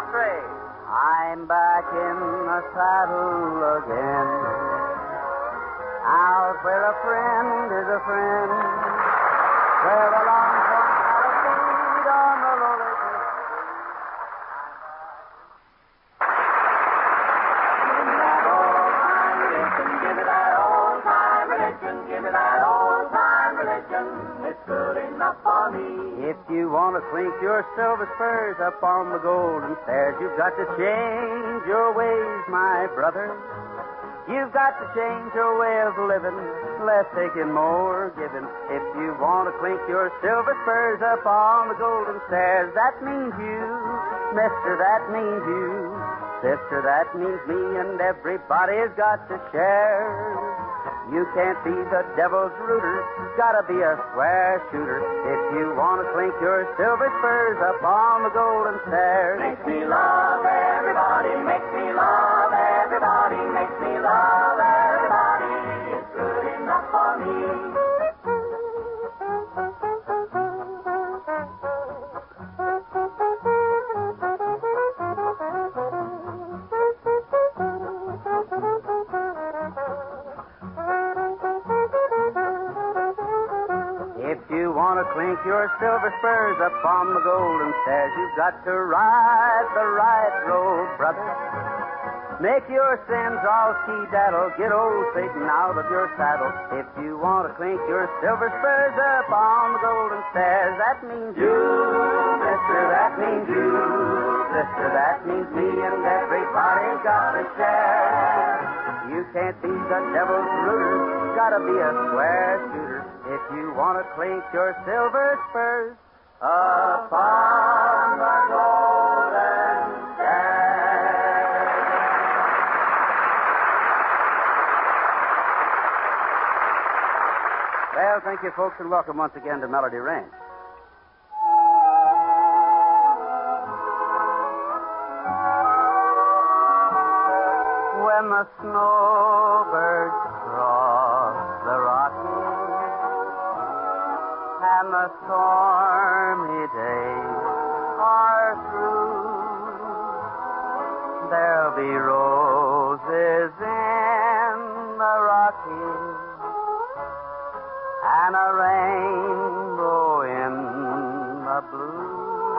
Entree. I'm back in the saddle again. Out where a friend is a friend. Where the long point had a beat on the lowly cliff. Give me that old-time religion. Give me that old-time religion. It's good enough for me. If you want to clink your silver spurs up on the golden stairs, you've got to change your ways, my brother. You've got to change your way of living, less taking, more giving. If you want to clink your silver spurs up on the golden stairs, that means you, mister, that means you. Sister, that means me, and everybody's got to share. You can't be the devil's rooter, gotta be a square shooter. If you want to clink your silver spurs up on the golden stairs. Makes me love everybody, makes me love everybody, makes me love everybody. It's good enough for me. If you want to clink your silver spurs up on the golden stairs, you've got to ride the right road, brother. Make your sins all ski-daddle, get old Satan out of your saddle. If you want to clink your silver spurs up on the golden stairs, that means you, mister, that means you. Sister, that means me, and everybody's got to share. You can't be the devil's rooter, gotta be a square shooter. If you want to clink your silver spurs up on the golden stairs. Well, thank you, folks, and welcome once again to Melody Ranch. When the snowbirds cross the Rockies and the stormy days are through, there'll be roses in the Rockies and a rainbow in the blue.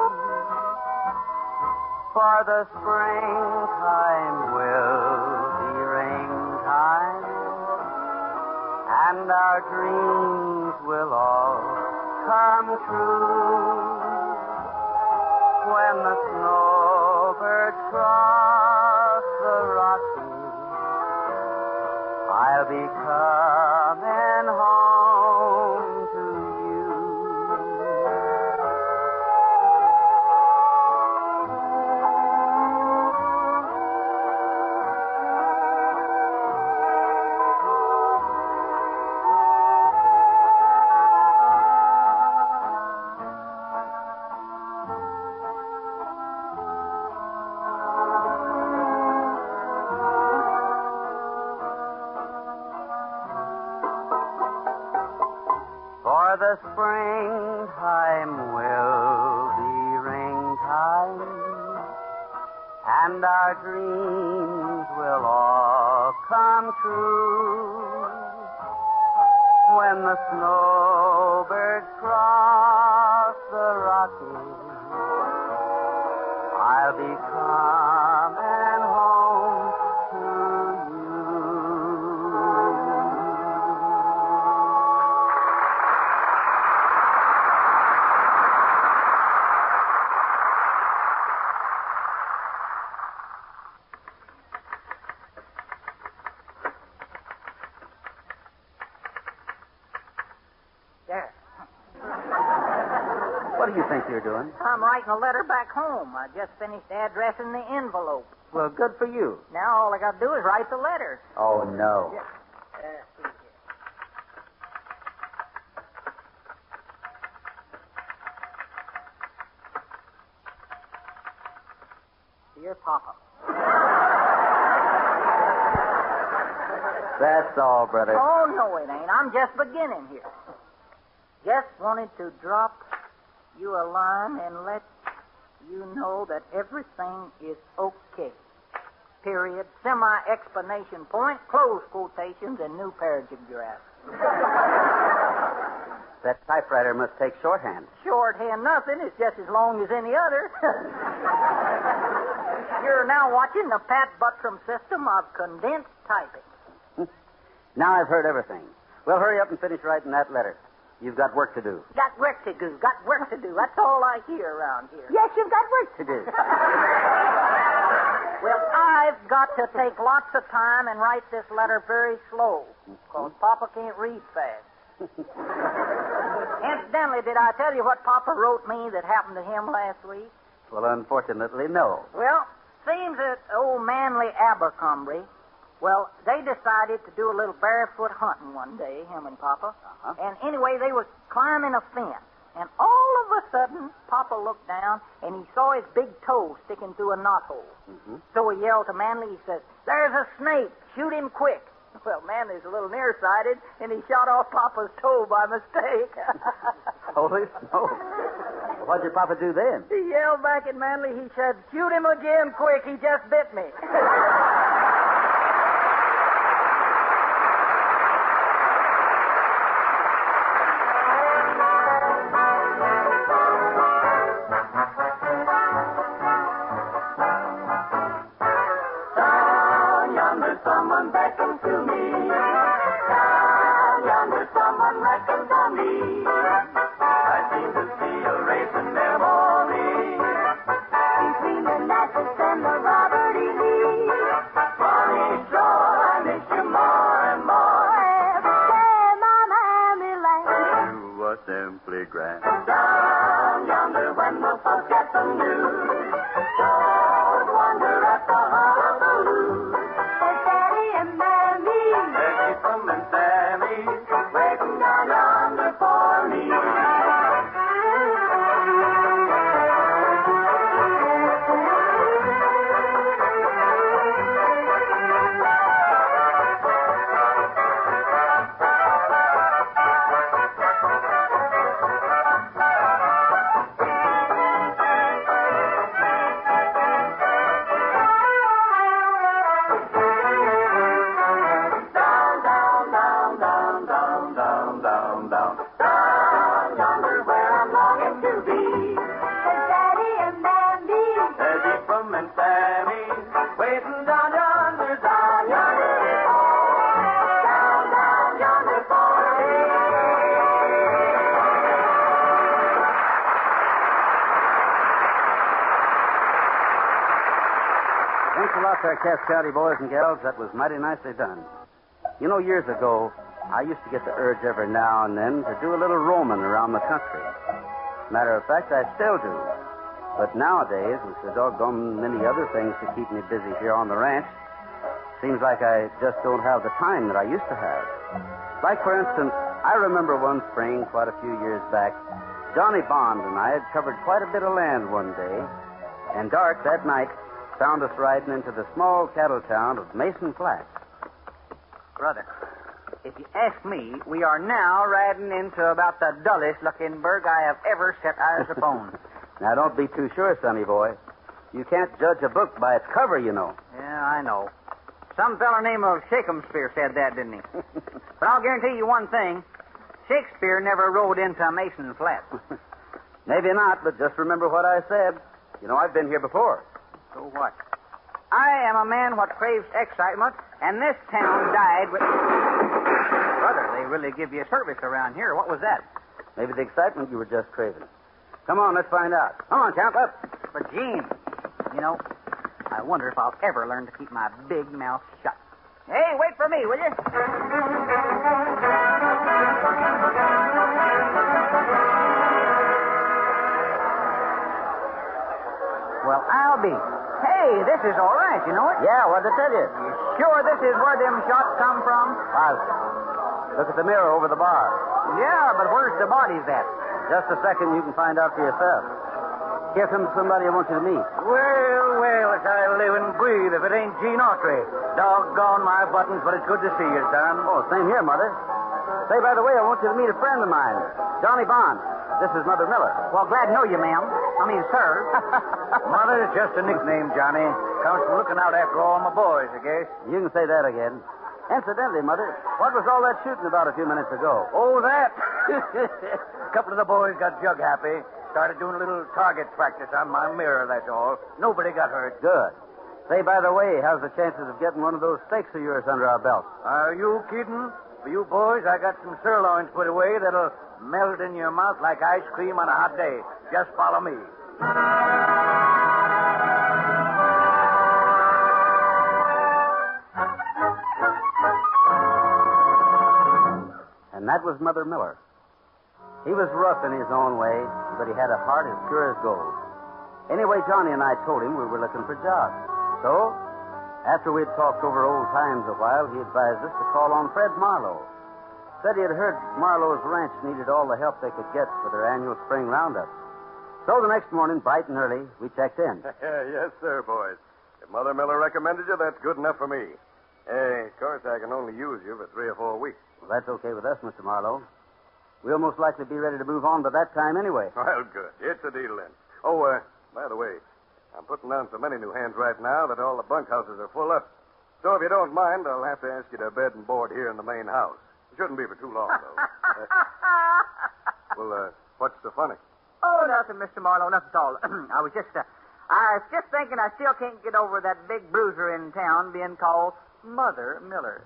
For the springtime will be rain-time, and our dreams will all come true. When the snowbirds cross the Rockies, I'll be coming home to you. For the springtime will be ring-time, and our dreams will all come true. When the snowbirds cross the Rockies, I'll be coming home to you. There. What do you think you're doing? I'm writing a letter back home. I just finished addressing the envelope. Well, good for you. Now all I got to do is write the letter. Oh, no. Yeah. See here. Dear Papa. That's all, brother. Oh, no, it ain't. I'm just beginning here. Just wanted to drop you a line and let you know that everything is okay. Period, semi-explanation point, close quotations, and new paragraph. That typewriter must take shorthand. Shorthand nothing. It's just as long as any other. You're now watching the Pat Buttram system of condensed typing. Now I've heard everything. Well, hurry up and finish writing that letter. You've got work to do. Got work to do. Got work to do. That's all I hear around here. Yes, you've got work to do. Well, I've got to take lots of time and write this letter very slow, because Papa can't read fast. Incidentally, did I tell you what Papa wrote me that happened to him last week? Well, unfortunately, no. Well, seems that old Manly Abercrombie, well, they decided to do a little barefoot hunting one day, him and Papa. Uh-huh. And anyway, they was climbing a fence. And all of a sudden, Papa looked down, and he saw his big toe sticking through a knothole. Mm-hmm. So he yelled to Manly, he says, "There's a snake. Shoot him quick." Well, Manly's a little nearsighted, and he shot off Papa's toe by mistake. Holy smoke. What'd your Papa do then? He yelled back at Manly, he said, "Shoot him again quick. He just bit me." Someone beckons to me. Down yonder, someone reckons on me. I seem to see a racing memory between the Natchez and the Robert E. Lee. Funny shore, I miss you more and more. Every day, my Miami land. You were simply grand. Down yonder, when the folks get the news, don't wonder at the hullabaloo. And Sammy, waiting down yonder for me. Thanks a lot there, Cass County boys and gals. That was mighty nicely done. You know, years ago, I used to get the urge every now and then to do a little roaming around the country. Matter of fact, I still do. But nowadays, with the doggone many other things to keep me busy here on the ranch, seems like I just don't have the time that I used to have. Like, for instance, I remember one spring, quite a few years back, Johnny Bond and I had covered quite a bit of land one day, and dark that night found us riding into the small cattle town of Mason Flats. Brother, if you ask me, we are now riding into about the dullest-looking burg I have ever set eyes upon. Now, don't be too sure, sonny boy. You can't judge a book by its cover, you know. Yeah, I know. Some fellow named Shakespeare said that, didn't he? But I'll guarantee you one thing. Shakespeare never rode into Mason Flats. Maybe not, but just remember what I said. You know, I've been here before. So what? I am a man what craves excitement, and this town died with... Brother, they really give you a service around here. What was that? Maybe the excitement you were just craving. Come on, let's find out. Come on, Count, up. But, Gene, you know, I wonder if I'll ever learn to keep my big mouth shut. Hey, wait for me, will you? Well, I'll be. Hey, this is all right, you know it? Yeah, what'd I tell you? You sure this is where them shots come from? Positive. Look at the mirror over the bar. Yeah, but where's the bodies at? Just a second, you can find out for yourself. Here's somebody I want you to meet. Well, as I live and breathe, if it ain't Gene Autry. Doggone my buttons, but it's good to see you, son. Oh, same here, Mother. Say, by the way, I want you to meet a friend of mine, Johnny Bond. This is Mother Miller. Well, glad to know you, ma'am. Sir. Mother, it's just a nickname, Johnny. Comes from looking out after all my boys, I guess. You can say that again. Incidentally, Mother, what was all that shooting about a few minutes ago? Oh, that? A couple of the boys got jug happy. Started doing a little target practice on my mirror, that's all. Nobody got hurt. Good. Say, by the way, how's the chances of getting one of those steaks of yours under our belt? Are you kidding? For you boys, I got some sirloins put away that'll melt in your mouth like ice cream on a hot day. Just follow me. And that was Mother Miller. He was rough in his own way, but he had a heart as pure as gold. Anyway, Johnny and I told him we were looking for jobs. So, after we'd talked over old times a while, he advised us to call on Fred Marlowe. Said he had heard Marlowe's ranch needed all the help they could get for their annual spring roundup. So the next morning, bright and early, we checked in. Yes, sir, boys. If Mother Miller recommended you, that's good enough for me. Of course, I can only use you for 3 or 4 weeks. Well, that's okay with us, Mr. Marlowe. We'll most likely be ready to move on by that time anyway. Well, good. It's a deal then. Oh, by the way, I'm putting down so many new hands right now that all the bunkhouses are full up. So if you don't mind, I'll have to ask you to bed and board here in the main house. It shouldn't be for too long, though. What's so funny? Oh, nothing, Mr. Marlowe, nothing at all. I was just thinking I still can't get over that big bruiser in town being called Mother Miller.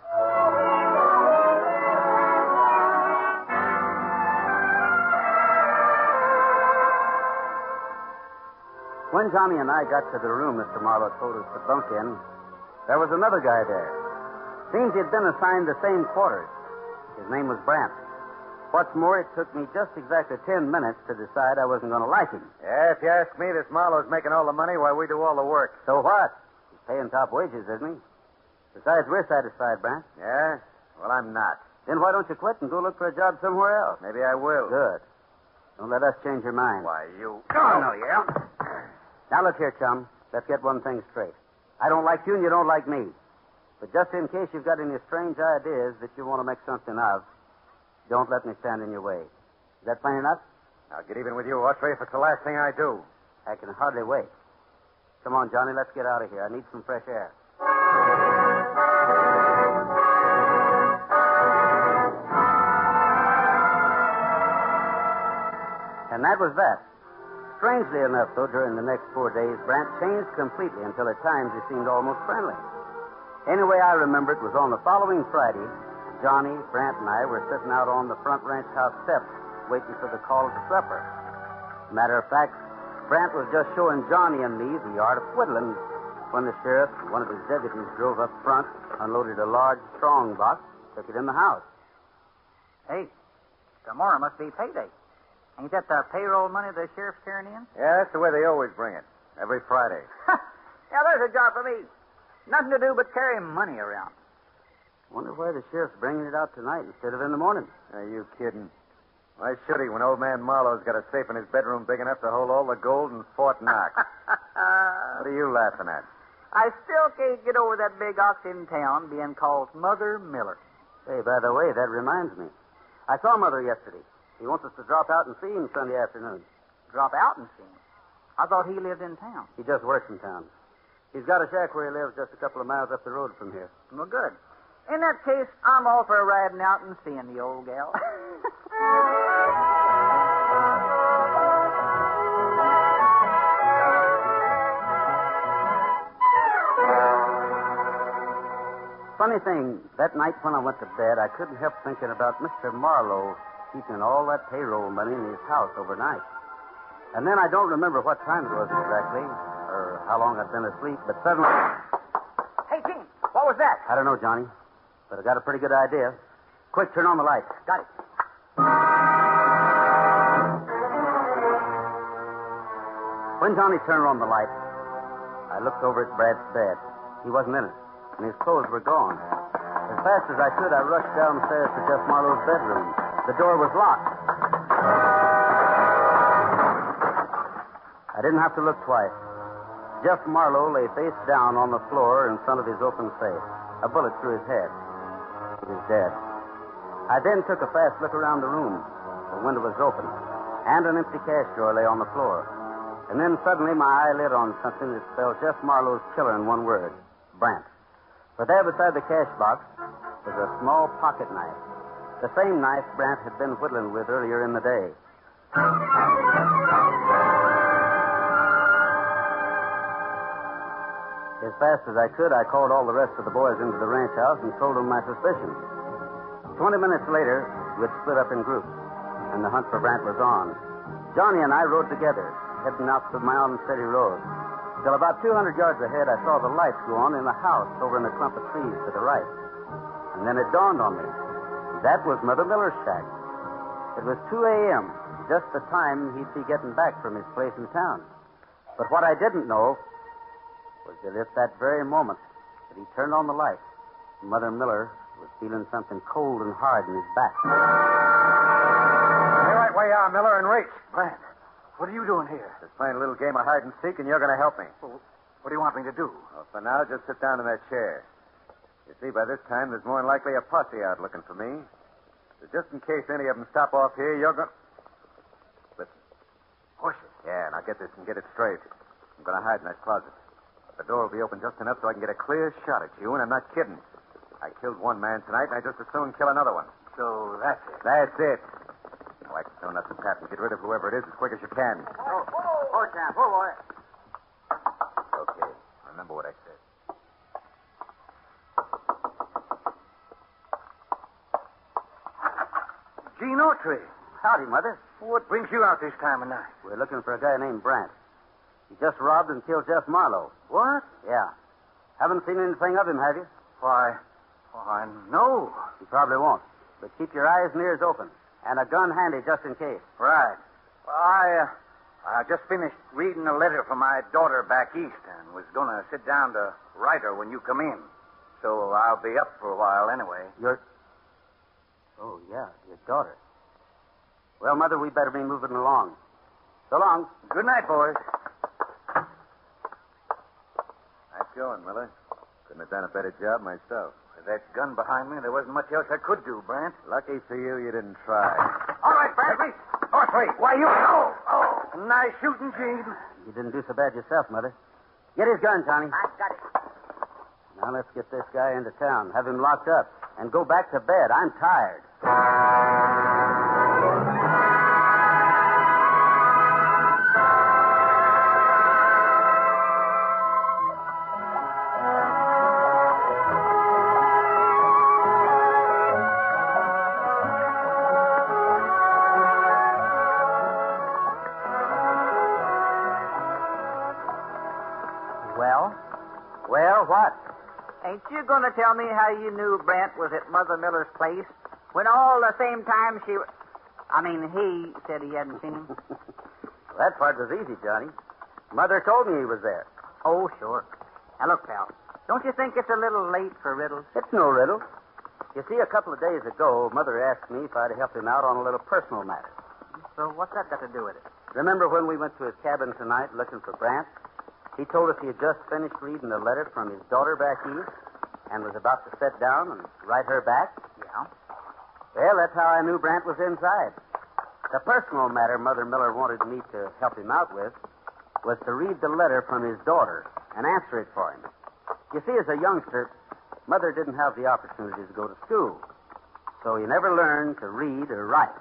When Johnny and I got to the room Mr. Marlowe told us to bunk in, there was another guy there. Seems he'd been assigned the same quarters. His name was Brant. What's more, it took me just exactly 10 minutes to decide I wasn't going to like him. Yeah, if you ask me, this Marlowe's making all the money while we do all the work. So what? He's paying top wages, isn't he? Besides, we're satisfied, Brant. Yeah? Well, I'm not. Then why don't you quit and go look for a job somewhere else? Maybe I will. Good. Don't let us change your mind. Why, you... Oh, no, yeah. Now, look here, chum. Let's get one thing straight. I don't like you and you don't like me. But just in case you've got any strange ideas that you want to make something of, don't let me stand in your way. Is that plain enough? I'll get even with you, Autry, if it's the last thing I do. I can hardly wait. Come on, Johnny, let's get out of here. I need some fresh air. And that was that. Strangely enough, though, during the next 4 days, Brant changed completely until at times he seemed almost friendly. Anyway, I remember it was on the following Friday. Johnny, Brant, and I were sitting out on the front ranch house steps waiting for the call to supper. Matter of fact, Brant was just showing Johnny and me the art of whittling when the sheriff, one of his deputies, drove up front, unloaded a large strong box, took it in the house. Hey, tomorrow must be payday. Ain't that the payroll money the sheriff's carrying in? Yeah, that's the way they always bring it. Every Friday. Yeah, there's a job for me. Nothing to do but carry money around. Wonder why the sheriff's bringing it out tonight instead of in the morning. Are you kidding? Why should he when old man Marlowe's got a safe in his bedroom big enough to hold all the gold in Fort Knox? What are you laughing at? I still can't get over that big ox in town being called Mother Miller. Hey, by the way, that reminds me. I saw Mother yesterday. He wants us to drop out and see him Sunday afternoon. Drop out and see him? I thought he lived in town. He just works in town. He's got a shack where he lives just a couple of miles up the road from here. Well, good. In that case, I'm all for riding out and seeing the old gal. Funny thing, that night when I went to bed, I couldn't help thinking about Mr. Marlowe keeping all that payroll money in his house overnight. And then I don't remember what time it was exactly, or how long I'd been asleep, but suddenly... Hey, Gene, what was that? I don't know, Johnny, but I got a pretty good idea. Quick, turn on the light. Got it. When Johnny turned on the light, I looked over at Brad's bed. He wasn't in it, and his clothes were gone. As fast as I could, I rushed downstairs to Jeff Marlowe's bedroom. The door was locked. I didn't have to look twice. Jeff Marlowe lay face down on the floor in front of his open safe, a bullet through his head. He was dead. I then took a fast look around the room. The window was open, and an empty cash drawer lay on the floor. And then suddenly my eye lit on something that spelled Jeff Marlowe's killer in one word, Brant. For there beside the cash box was a small pocket knife. The same knife Brant had been whittling with earlier in the day. As fast as I could, I called all the rest of the boys into the ranch house and told them my suspicions. 20 minutes later, we'd split up in groups, and the hunt for Brant was on. Johnny and I rode together, heading out the Mound City Road. Till about 200 yards ahead, I saw the lights go on in the house over in the clump of trees to the right. And then it dawned on me. That was Mother Miller's shack. It was 2 a.m., just the time he'd be getting back from his place in town. But what I didn't know was that at that very moment that he turned on the light, Mother Miller was feeling something cold and hard in his back. Stay right where you are, Miller, and Rach. Brant, what are you doing here? Just playing a little game of hide and seek, and you're going to help me. Well, what do you want me to do? Well, for now, just sit down in that chair. You see, by this time, there's more than likely a posse out looking for me. So just in case any of them stop off here, you're going... Listen. Horses. Yeah, now get this and get it straight. I'm going to hide in that closet. The door will be open just enough so I can get a clear shot at you, and I'm not kidding. I killed one man tonight, and I just as soon kill another one. So that's it. That's it. Now, I can throw up the tap and get rid of whoever it is as quick as you can. Oh, champ. Oh, boy. Okay. Remember what I said. Gene Autry. Howdy, Mother. What brings you out this time of night? We're looking for a guy named Brant. He just robbed and killed Jeff Marlowe. What? Yeah. Haven't seen anything of him, have you? Why, no. You probably won't. But keep your eyes and ears open. And a gun handy just in case. Right. I just finished reading a letter from my daughter back east and was going to sit down to write her when you come in. So I'll be up for a while anyway. Oh, yeah, your daughter. Well, Mother, we better be moving along. So long. Good night, boys. Nice going, Miller. Couldn't have done a better job myself. With that gun behind me, there wasn't much else I could do, Brant. Lucky for you, you didn't try. All right, Brant, wait. Oh, wait. Why, you... Oh. Nice shooting, Gene. You didn't do so bad yourself, Mother. Get his gun, Johnny. I got it. Now let's get this guy into town, have him locked up, and go back to bed. I'm tired. Well, what? Ain't you going to tell me how you knew Brant was at Mother Miller's place when all the same time he said he hadn't seen him? Well, that part was easy, Johnny. Mother told me he was there. Oh, sure. Now, look, pal, don't you think it's a little late for riddles? It's no riddle. You see, a couple of days ago, Mother asked me if I'd help him out on a little personal matter. So what's that got to do with it? Remember when we went to his cabin tonight looking for Brant? He told us he had just finished reading a letter from his daughter back east and was about to sit down and write her back. Yeah? Well, that's how I knew Brant was inside. The personal matter Mother Miller wanted me to help him out with was to read the letter from his daughter and answer it for him. You see, as a youngster, Mother didn't have the opportunity to go to school, so he never learned to read or write.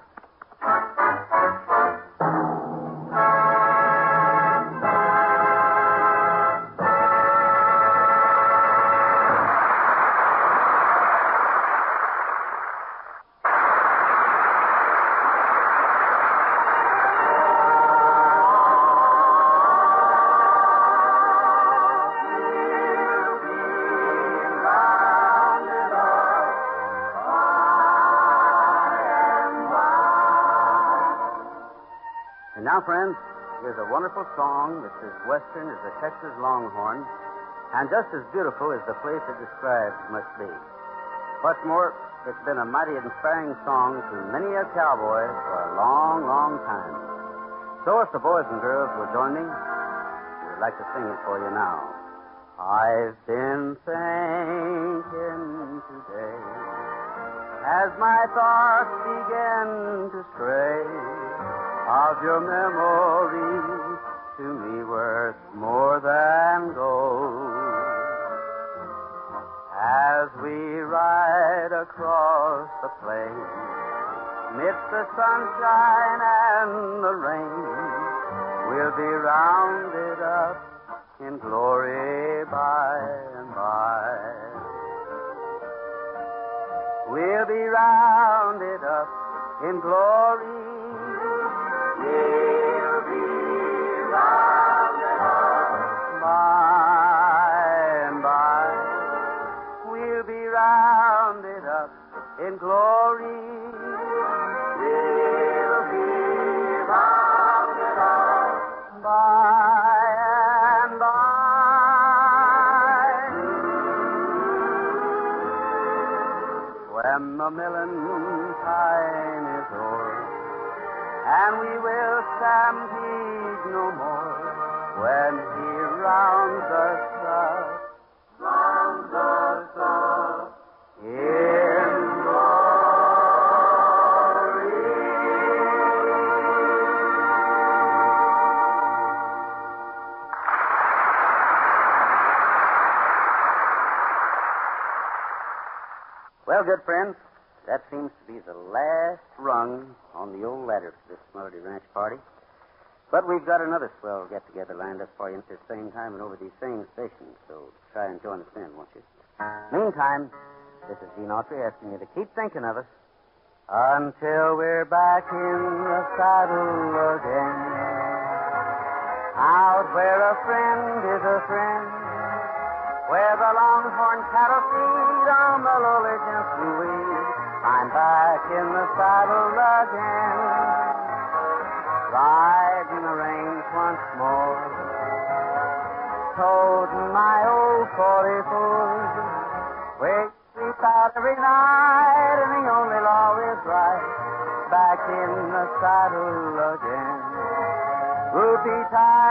And now, friends, here's a wonderful song that's as western as the Texas Longhorn, and just as beautiful as the place it describes must be. What's more, it's been a mighty inspiring song to many a cowboy for a long, long time. So if the boys and girls will join me, we'd like to sing it for you now. I've been thinking today as my thoughts begin to stray of your memories to me worth more than gold. As we ride across the plain, midst the sunshine and the rain, we'll be rounded up in glory by and by. We'll be rounded up in glory. We'll be rounded up by and by. We'll be rounded up in glory. We'll be rounded up by and by. When the milling time is o'er, and we will stampede no more, when he rounds us up in glory. Well, good friends, that seems to be the last rung on the old ladder for this Melody Ranch party. But we've got another swell get-together lined up for you at this same time and over these same stations, so try and join us then, won't you? Meantime, this is Gene Autry asking you to keep thinking of us until we're back in the saddle again. Out where a friend is a friend, where the longhorn cattle feed on the lowly gentle weed, I'm back in the saddle again, riding the range once more, toting my old 44, where you sleep out every night, and the only law is right, back in the saddle again. Rupee time.